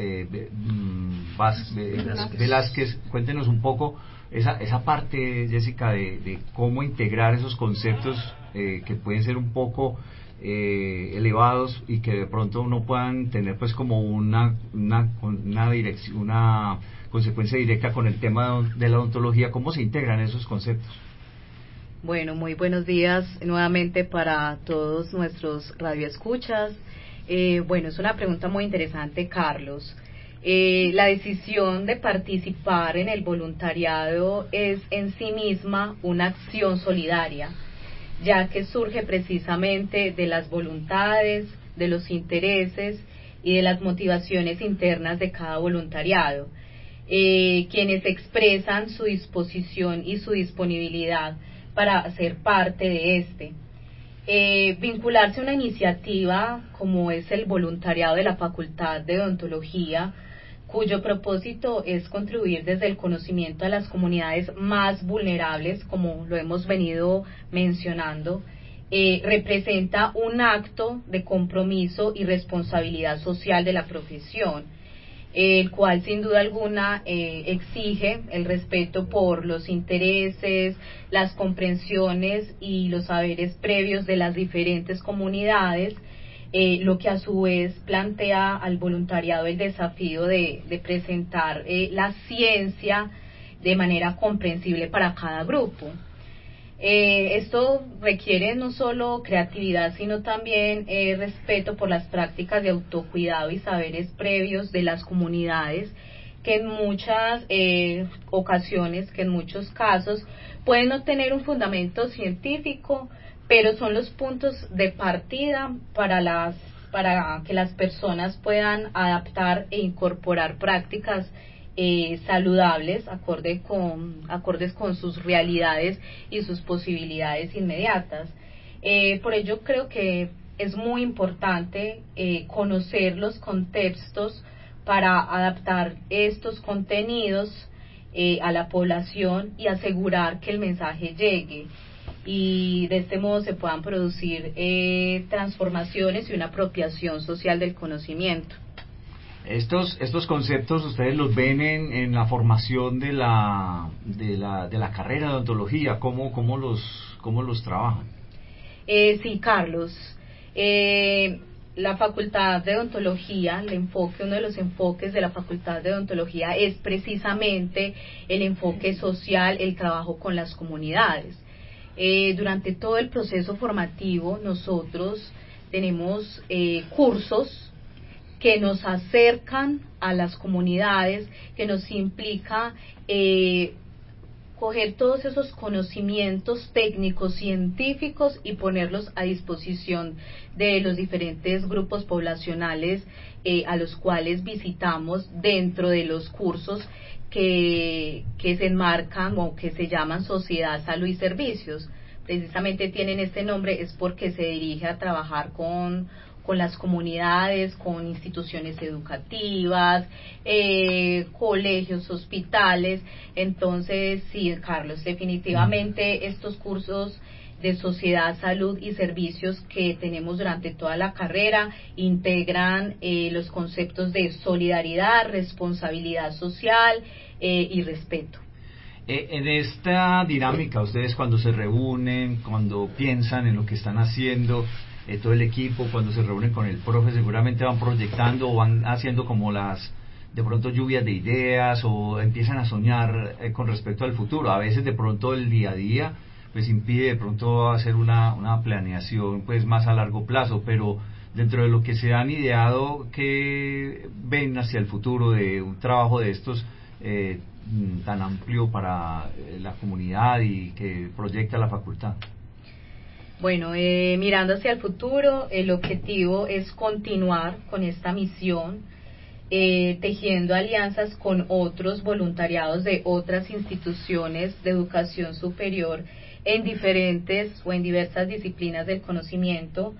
Velázquez, cuéntenos un poco esa parte, Jessica, de cómo integrar esos conceptos que pueden ser un poco elevados y que de pronto no puedan tener pues como una dirección, una consecuencia directa con el tema de la odontología. ¿Cómo se integran esos conceptos? Bueno, muy buenos días nuevamente para todos nuestros radioescuchas. Bueno, es una pregunta muy interesante, Carlos. La decisión de participar en el voluntariado es en sí misma una acción solidaria, ya que surge precisamente de las voluntades, de los intereses y de las motivaciones internas de cada voluntariado, quienes expresan su disposición y su disponibilidad para ser parte de este. Vincularse a una iniciativa como es el voluntariado de la Facultad de Odontología, cuyo propósito es contribuir desde el conocimiento a las comunidades más vulnerables, como lo hemos venido mencionando, representa un acto de compromiso y responsabilidad social de la profesión, el cual sin duda alguna exige el respeto por los intereses, las comprensiones y los saberes previos de las diferentes comunidades, lo que a su vez plantea al voluntariado el desafío de presentar la ciencia de manera comprensible para cada grupo. Esto requiere no solo creatividad, sino también respeto por las prácticas de autocuidado y saberes previos de las comunidades, que en muchas ocasiones, que en muchos casos, pueden no tener un fundamento científico, pero son los puntos de partida para que las personas puedan adaptar e incorporar prácticas saludables, acordes con sus realidades y sus posibilidades inmediatas. Por ello creo que es muy importante conocer los contextos para adaptar estos contenidos a la población y asegurar que el mensaje llegue, y de este modo se puedan producir transformaciones y una apropiación social del conocimiento. Estos conceptos ustedes los ven en la formación de la carrera de odontología. ¿Cómo los trabajan? Sí, Carlos. La Facultad de Odontología, uno de los enfoques de la Facultad de Odontología es precisamente el enfoque social, el trabajo con las comunidades. Durante todo el proceso formativo nosotros tenemos cursos que nos acercan a las comunidades, que nos implica coger todos esos conocimientos técnicos, científicos y ponerlos a disposición de los diferentes grupos poblacionales a los cuales visitamos dentro de los cursos que se enmarcan o que se llaman Sociedad, Salud y Servicios. Precisamente tienen este nombre es porque se dirige a trabajar con las comunidades, con instituciones educativas, colegios, hospitales. Entonces, sí, Carlos, definitivamente estos cursos de sociedad, salud y servicios que tenemos durante toda la carrera integran los conceptos de solidaridad, responsabilidad social y respeto. En esta dinámica, ustedes cuando se reúnen, cuando piensan en lo que están haciendo, todo el equipo, cuando se reúnen con el profe, seguramente van proyectando o van haciendo como las de pronto lluvias de ideas o empiezan a soñar con respecto al futuro. A veces de pronto el día a día pues impide de pronto hacer una planeación pues más a largo plazo, pero dentro de lo que se han ideado, ¿qué ven hacia el futuro de un trabajo de estos tan amplio para la comunidad y que proyecta la facultad? Bueno, mirando hacia el futuro, el objetivo es continuar con esta misión, tejiendo alianzas con otros voluntariados de otras instituciones de educación superior en diferentes o en diversas disciplinas del conocimiento.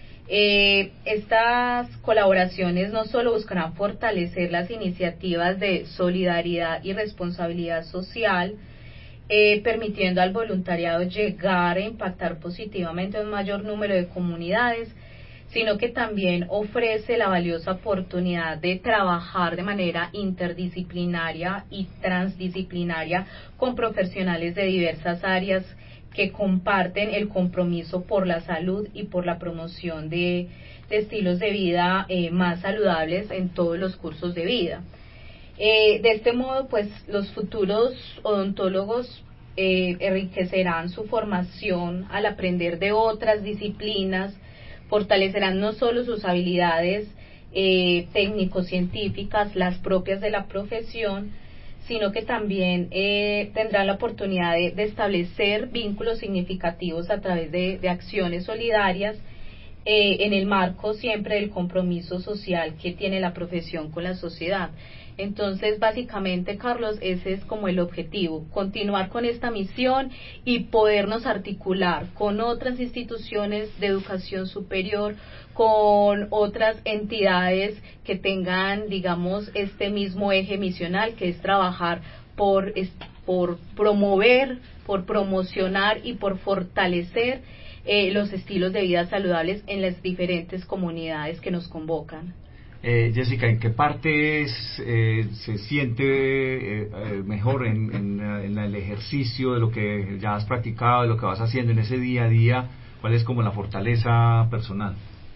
Estas colaboraciones no solo buscarán fortalecer las iniciativas de solidaridad y responsabilidad social, permitiendo al voluntariado llegar a impactar positivamente a un mayor número de comunidades, sino que también ofrece la valiosa oportunidad de trabajar de manera interdisciplinaria y transdisciplinaria con profesionales de diversas áreas que comparten el compromiso por la salud y por la promoción de estilos de vida más saludables en todos los cursos de vida. De este modo, pues los futuros odontólogos enriquecerán su formación al aprender de otras disciplinas, fortalecerán no solo sus habilidades técnico-científicas, las propias de la profesión, sino que también tendrán la oportunidad de establecer vínculos significativos a través de acciones solidarias en el marco siempre del compromiso social que tiene la profesión con la sociedad. Entonces, básicamente, Carlos, ese es como el objetivo, continuar con esta misión y podernos articular con otras instituciones de educación superior, con otras entidades que tengan, digamos, este mismo eje misional, que es trabajar por promover, por promocionar y por fortalecer los estilos de vida saludables en las diferentes comunidades que nos convocan. Jessica, ¿en qué parte se siente mejor en el ejercicio de lo que ya has practicado, de lo que vas haciendo en ese día a día? ¿Cuál es como la fortaleza personal?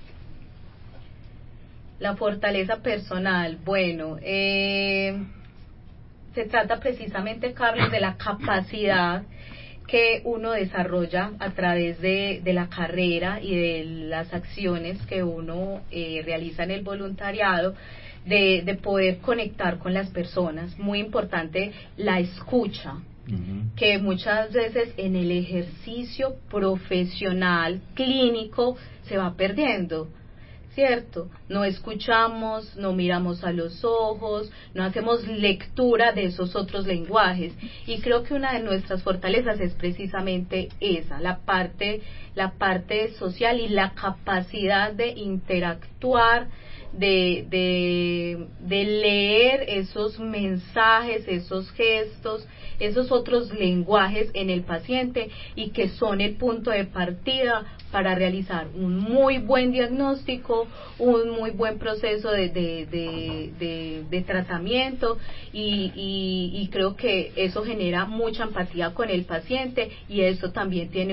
La fortaleza personal, bueno, se trata precisamente, Carlos, de la capacidad que uno desarrolla a través de la carrera y de las acciones que uno realiza en el voluntariado, de poder conectar con las personas. Muy importante la escucha, que muchas veces en el ejercicio profesional, clínico, se va perdiendo, ¿cierto? No escuchamos, no miramos a los ojos, no hacemos lectura de esos otros lenguajes, y creo que una de nuestras fortalezas es precisamente esa, la parte social y la capacidad de interactuar, de leer esos mensajes, esos gestos, esos otros lenguajes en el paciente, y que son el punto de partida para realizar un muy buen diagnóstico, un muy buen proceso de tratamiento, y creo que eso genera mucha empatía con el paciente, y eso también tiene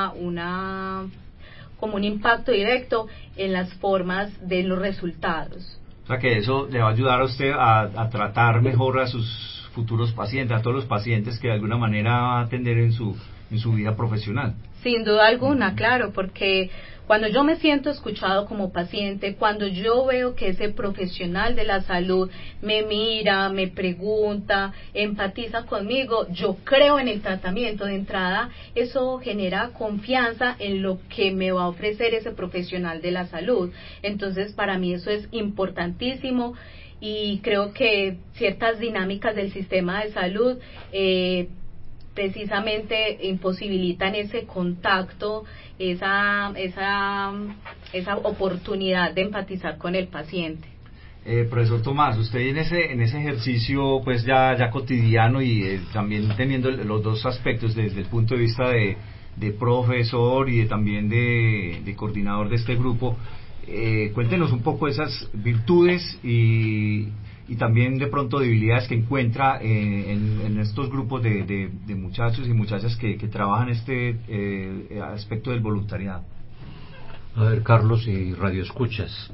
como un impacto directo en las formas de los resultados. O sea que eso le va a ayudar a usted a tratar mejor a sus futuros pacientes, a todos los pacientes que de alguna manera va a atender en su vida profesional. Sin duda alguna, claro, porque cuando yo me siento escuchado como paciente, cuando yo veo que ese profesional de la salud me mira, me pregunta, empatiza conmigo, yo creo en el tratamiento de entrada, eso genera confianza en lo que me va a ofrecer ese profesional de la salud. Entonces, para mí eso es importantísimo, y creo que ciertas dinámicas del sistema de salud precisamente imposibilitan ese contacto, esa oportunidad de empatizar con el paciente. Profesor Tomás, usted en ese ejercicio pues ya cotidiano y también teniendo los dos aspectos desde el punto de vista de profesor y también de coordinador de este grupo, cuéntenos un poco esas virtudes y también de pronto debilidades que encuentra en estos grupos de muchachos y muchachas que trabajan este aspecto del voluntariado. A ver, Carlos y Radio Escuchas,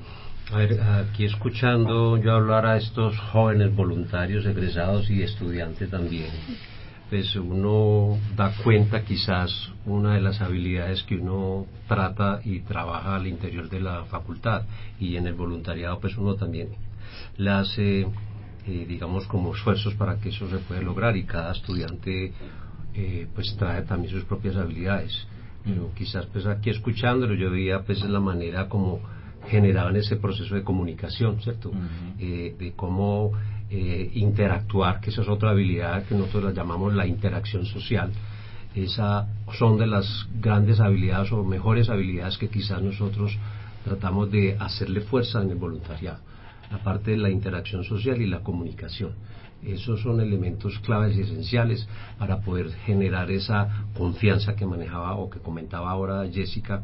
A ver, aquí escuchando yo hablar a estos jóvenes voluntarios, egresados y estudiantes también, pues uno da cuenta quizás una de las habilidades que uno trata y trabaja al interior de la facultad, y en el voluntariado pues uno también le hace digamos como esfuerzos para que eso se pueda lograr, y cada estudiante pues trae también sus propias habilidades. Pero quizás pues aquí escuchándolo yo veía pues la manera como generaban ese proceso de comunicación, ¿cierto? De cómo interactuar, que esa es otra habilidad que nosotros la llamamos la interacción social. Esa son de las grandes habilidades o mejores habilidades que quizás nosotros tratamos de hacerle fuerza en el voluntariado, aparte de la interacción social y la comunicación. Esos son elementos claves y esenciales para poder generar esa confianza que manejaba o que comentaba ahora Jessica,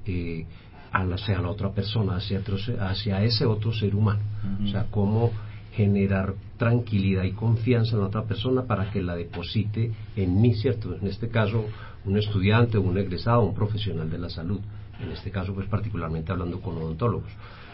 hacia la otra persona, hacia ese otro ser humano. O sea, cómo generar tranquilidad y confianza en la otra persona para que la deposite en mí, ¿cierto? En este caso, un estudiante, un egresado, un profesional de la salud. En este caso, pues particularmente hablando con odontólogos.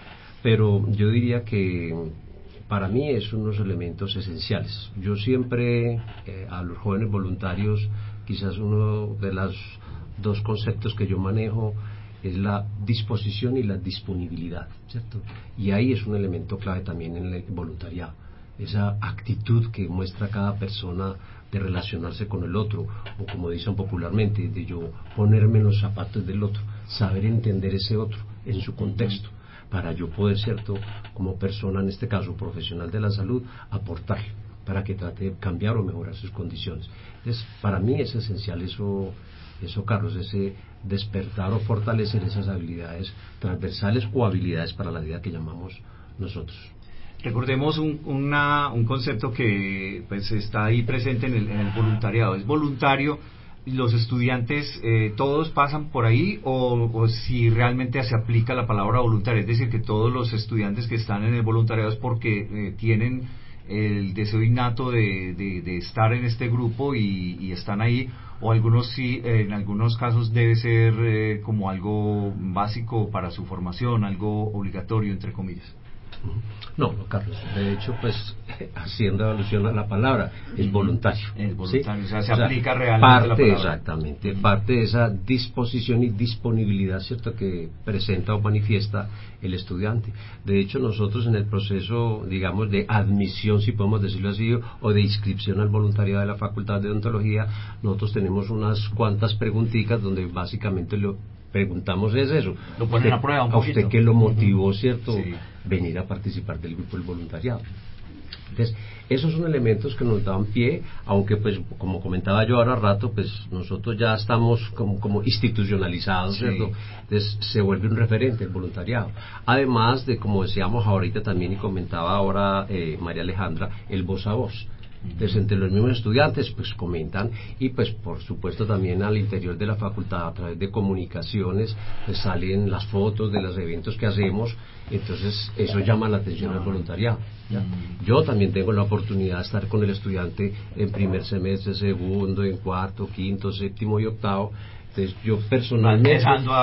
Pero yo diría que para mí es unos elementos esenciales. Yo siempre a los jóvenes voluntarios, quizás uno de los dos conceptos que yo manejo es la disposición y la disponibilidad, ¿cierto? Y ahí es un elemento clave también en el voluntariado, esa actitud que muestra cada persona de relacionarse con el otro, o como dicen popularmente, de yo ponerme en los zapatos del otro, saber entender ese otro en su contexto, para yo poder, ¿cierto?, como persona, en este caso profesional de la salud, aportarle, para que trate de cambiar o mejorar sus condiciones. Entonces, para mí es esencial eso, Carlos, ese despertar o fortalecer esas habilidades transversales o habilidades para la vida que llamamos nosotros. Recordemos un concepto que pues está ahí presente en el voluntariado. Es voluntario. ¿Los estudiantes todos pasan por ahí o si realmente se aplica la palabra voluntario? Es decir, que todos los estudiantes que están en el voluntariado es porque tienen el deseo innato de estar en este grupo y están ahí, o algunos sí, en algunos casos debe ser como algo básico para su formación, algo obligatorio, entre comillas. No, Carlos, de hecho, pues, haciendo alusión a la palabra, es voluntario. Es voluntario, ¿sí? O sea, se aplica realmente parte, la palabra. Exactamente, parte de esa disposición y disponibilidad, ¿cierto?, que presenta o manifiesta el estudiante. De hecho, nosotros en el proceso, digamos, de admisión, si podemos decirlo así, o de inscripción al voluntariado de la Facultad de Odontología, nosotros tenemos unas cuantas preguntitas donde básicamente lo preguntamos es eso. Lo ponen a prueba un poquito. ¿A usted qué lo motivó, cierto?, sí, venir a participar del grupo del voluntariado? Entonces, esos son elementos que nos dan pie, aunque pues como comentaba yo ahora rato, pues nosotros ya estamos como institucionalizados, ¿cierto? Sí. Entonces se vuelve un referente el voluntariado. Además de, como decíamos ahorita también y comentaba ahora María Alejandra, el voz a voz. Entonces, entre los mismos estudiantes pues comentan, y pues por supuesto también al interior de la facultad a través de comunicaciones pues salen las fotos de los eventos que hacemos. Entonces eso llama la atención al voluntariado, ¿ya? Yo también tengo la oportunidad de estar con el estudiante en primer semestre, segundo, en cuarto, quinto, séptimo y octavo. Entonces yo personalmente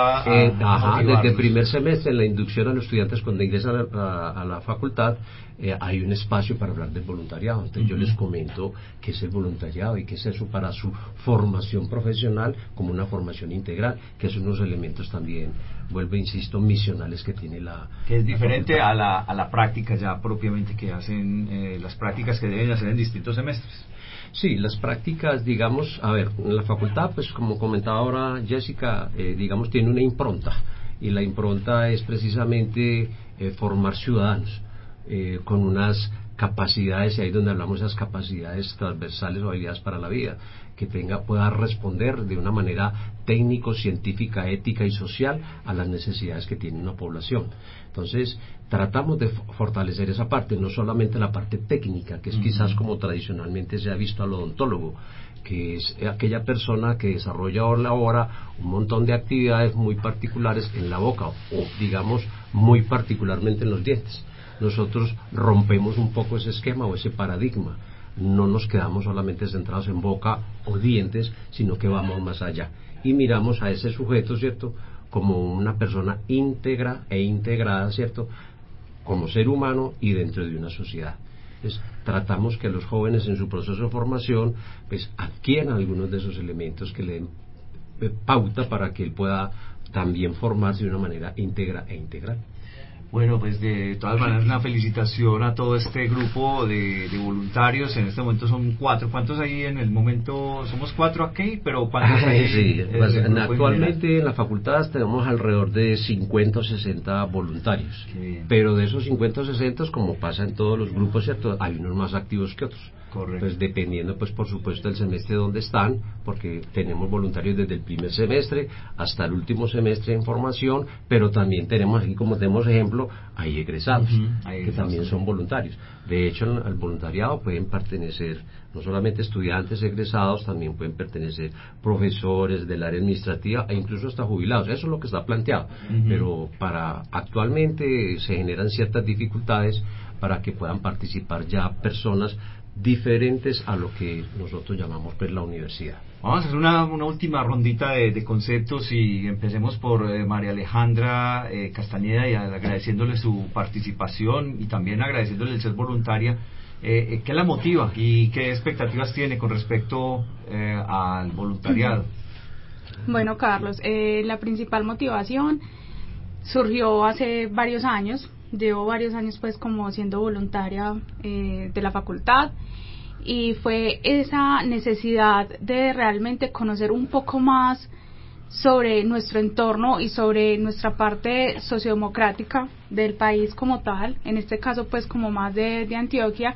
desde el primer semestre en la inducción a los estudiantes cuando ingresan a la facultad hay un espacio para hablar del voluntariado. Entonces yo les comento qué es el voluntariado y qué es eso para su formación profesional como una formación integral, que son unos elementos también, vuelvo insisto, misionales que tiene que es diferente a la práctica ya propiamente que hacen, las prácticas que deben hacer en distintos semestres. Sí, las prácticas, digamos, a ver, en la facultad, pues como comentaba ahora Jessica, digamos, tiene una impronta, y la impronta es precisamente formar ciudadanos con unas capacidades, y ahí donde hablamos de esas capacidades transversales o habilidades para la vida, que pueda responder de una manera técnico, científica, ética y social a las necesidades que tiene una población. Entonces, tratamos de fortalecer esa parte, no solamente la parte técnica, que es quizás como tradicionalmente se ha visto al odontólogo, que es aquella persona que desarrolla ahora un montón de actividades muy particulares en la boca, o digamos, muy particularmente en los dientes. Nosotros rompemos un poco ese esquema o ese paradigma. No nos quedamos solamente centrados en boca o dientes, sino que vamos más allá y miramos a ese sujeto, ¿cierto?, como una persona íntegra e integrada, ¿cierto?, como ser humano y dentro de una sociedad. Entonces, tratamos que los jóvenes en su proceso de formación pues adquieran algunos de esos elementos que le den pauta para que él pueda también formarse de una manera íntegra e integral. Bueno, pues de todas maneras una felicitación a todo este grupo de voluntarios. En este momento son 4. ¿Cuántos hay en el momento? Somos 4 aquí, pero ¿cuántos hay? Sí, pues, actualmente en la facultad tenemos alrededor de 50 o 60 voluntarios. Pero de esos 50 o 60, como pasa en todos los grupos, ¿cierto? Hay unos más activos que otros. Correcto. Pues dependiendo, pues por supuesto, del semestre donde están, porque tenemos voluntarios desde el primer semestre hasta el último semestre en formación, pero también tenemos aquí, como tenemos ejemplo, hay egresados, que también son voluntarios. De hecho, al voluntariado pueden pertenecer no solamente estudiantes egresados, también pueden pertenecer profesores del área administrativa e incluso hasta jubilados. Eso es lo que está planteado. Pero actualmente se generan ciertas dificultades para que puedan participar ya personas diferentes a lo que nosotros llamamos pues la universidad. Vamos a hacer una última rondita de conceptos y empecemos por María Alejandra Castañeda, y agradeciéndole su participación y también agradeciéndole el ser voluntaria. ¿Qué la motiva y qué expectativas tiene con respecto al voluntariado? Bueno, Carlos, la principal motivación surgió hace varios años. Llevo varios años pues como siendo voluntaria de la facultad, y fue esa necesidad de realmente conocer un poco más sobre nuestro entorno y sobre nuestra parte sociodemocrática del país como tal, en este caso pues como más de Antioquia,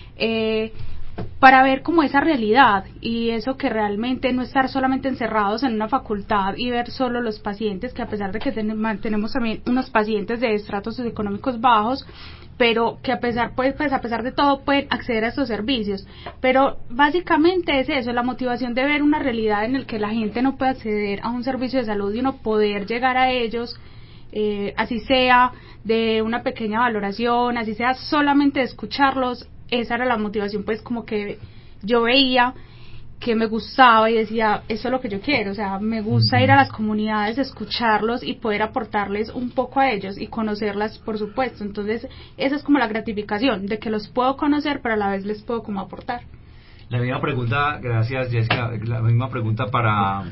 para ver como esa realidad y eso, que realmente no estar solamente encerrados en una facultad y ver solo los pacientes, que a pesar de que tenemos también unos pacientes de estratos socioeconómicos bajos, pero que a pesar de todo pueden acceder a estos servicios. Pero básicamente es eso, la motivación de ver una realidad en la que la gente no puede acceder a un servicio de salud y uno poder llegar a ellos, así sea de una pequeña valoración, así sea solamente de escucharlos. Esa era la motivación, pues como que yo veía que me gustaba y decía, eso es lo que yo quiero, o sea, me gusta ir a las comunidades, escucharlos y poder aportarles un poco a ellos y conocerlas, por supuesto. Entonces, esa es como la gratificación, de que los puedo conocer, pero a la vez les puedo como aportar. La misma pregunta, gracias Jessica, la misma pregunta para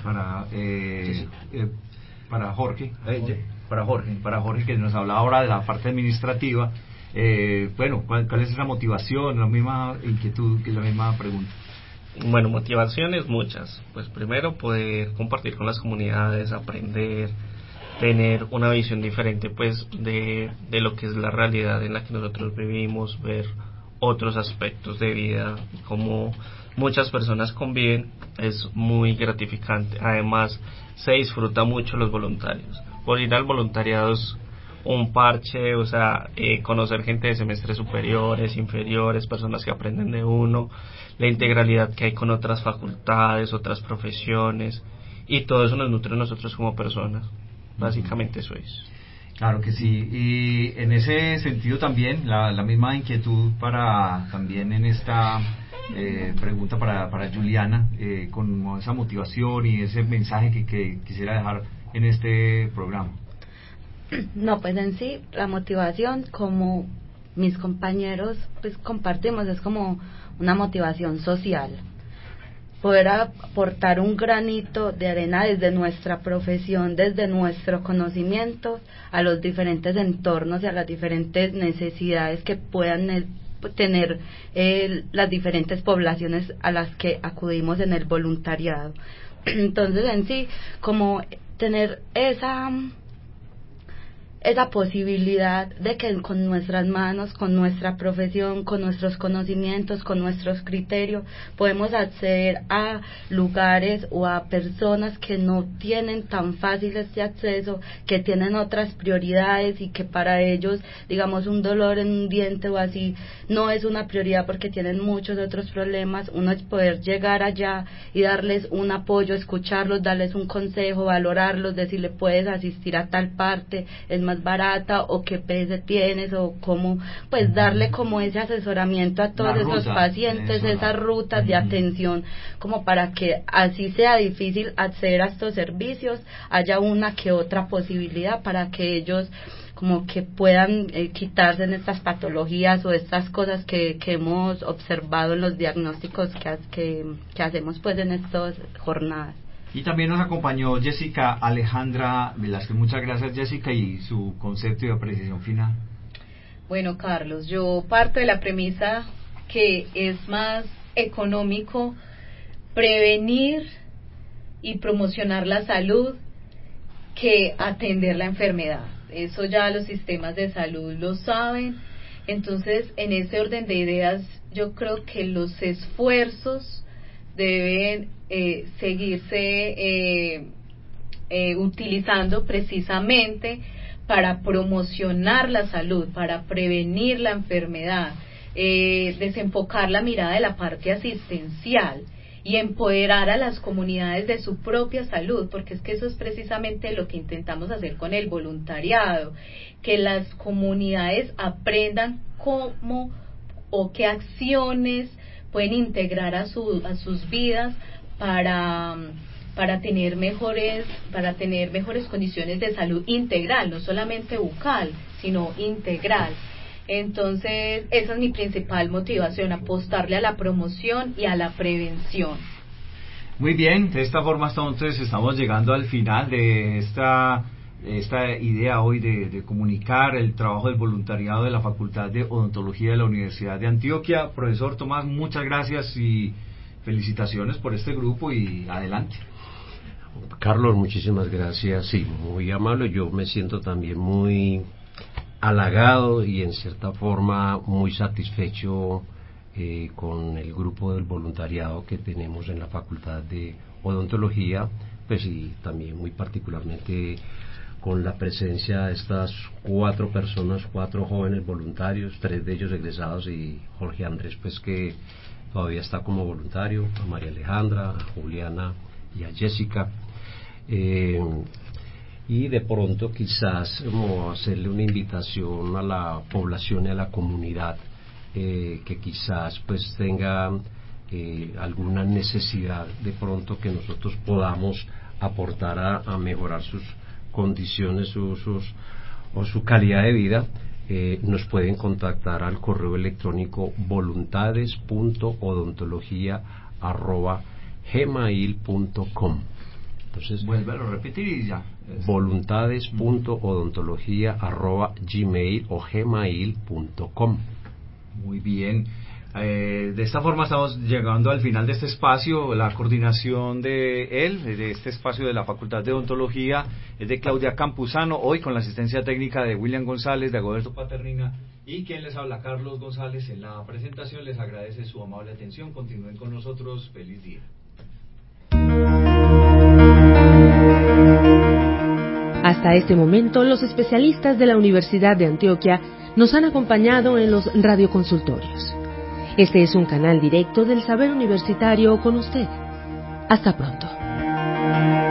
Jorge, que nos habla ahora de la parte administrativa. Bueno, ¿cuál es la motivación? La misma inquietud, que la misma pregunta. Bueno, motivaciones muchas. Pues primero, poder compartir con las comunidades, aprender, tener una visión diferente pues de lo que es la realidad en la que nosotros vivimos, ver otros aspectos de vida, como muchas personas conviven, es muy gratificante. Además, se disfruta mucho los voluntarios. Por ir al voluntariado es un parche, o sea, conocer gente de semestres superiores, inferiores, personas que aprenden de uno, la integralidad que hay con otras facultades, otras profesiones, y todo eso nos nutre a nosotros como personas. Básicamente eso es. Claro que sí, y en ese sentido también la misma inquietud para también en esta pregunta para Juliana, con esa motivación y ese mensaje que quisiera dejar en este programa. No, pues en sí la motivación, como mis compañeros pues compartimos, es como una motivación social, poder aportar un granito de arena desde nuestra profesión, desde nuestro conocimiento a los diferentes entornos y a las diferentes necesidades que puedan tener las diferentes poblaciones a las que acudimos en el voluntariado. Entonces en sí, como tener esa posibilidad de que con nuestras manos, con nuestra profesión, con nuestros conocimientos, con nuestros criterios, podemos acceder a lugares o a personas que no tienen tan fáciles de acceso, que tienen otras prioridades y que para ellos, digamos, un dolor en un diente o así no es una prioridad porque tienen muchos otros problemas. Uno es poder llegar allá y darles un apoyo, escucharlos, darles un consejo, valorarlos, decirle puedes asistir a tal parte, es más barata o qué PS tienes o cómo, pues darle como ese asesoramiento a todos esos pacientes, esas rutas de atención, como para que así sea difícil acceder a estos servicios, haya una que otra posibilidad para que ellos como que puedan quitarse en estas patologías o estas cosas que hemos observado en los diagnósticos que hacemos pues en estas jornadas. Y también nos acompañó Jessica Alejandra Velázquez. Muchas gracias, Jessica, y su concepto y apreciación final. Bueno, Carlos, yo parto de la premisa que es más económico prevenir y promocionar la salud que atender la enfermedad. Eso ya los sistemas de salud lo saben. Entonces, en ese orden de ideas, yo creo que los esfuerzos deben seguirse utilizando precisamente para promocionar la salud, para prevenir la enfermedad, desenfocar la mirada de la parte asistencial y empoderar a las comunidades de su propia salud, porque es que eso es precisamente lo que intentamos hacer con el voluntariado, que las comunidades aprendan cómo o qué acciones pueden integrar a sus vidas para tener mejores condiciones de salud integral, no solamente bucal, sino integral. Entonces, esa es mi principal motivación, apostarle a la promoción y a la prevención. Muy bien, de esta forma entonces estamos llegando al final de esta idea hoy de comunicar el trabajo del voluntariado de la Facultad de Odontología de la Universidad de Antioquia. Profesor Tomás, muchas gracias y felicitaciones por este grupo y adelante. Carlos, muchísimas gracias, sí, muy amable. Yo me siento también muy halagado y en cierta forma muy satisfecho con el grupo del voluntariado que tenemos en la Facultad de Odontología, pues y también muy particularmente con la presencia de estas 4 personas, 4 jóvenes voluntarios, 3 de ellos egresados y Jorge Andrés pues que todavía está como voluntario, a María Alejandra, a Juliana y a Jessica. Y de pronto quizás como hacerle una invitación a la población y a la comunidad que quizás pues tenga alguna necesidad de pronto que nosotros podamos aportar a mejorar sus condiciones o su calidad de vida. Nos pueden contactar al correo electrónico voluntades.odontología@gmail.com. Entonces, vuélvelo a repetir y ya. voluntades.odontología@gmail o gmail.com. Muy bien. De esta forma estamos llegando al final de este espacio. La coordinación de este espacio de la Facultad de Odontología es de Claudia Campuzano, hoy con la asistencia técnica de William González, de Agoberto Paternina, y quien les habla, Carlos González. En la presentación les agradece su amable atención. Continúen con nosotros. Feliz día. Hasta este momento, los especialistas de la Universidad de Antioquia nos han acompañado en los radioconsultorios. Este es un canal directo del saber universitario con usted. Hasta pronto.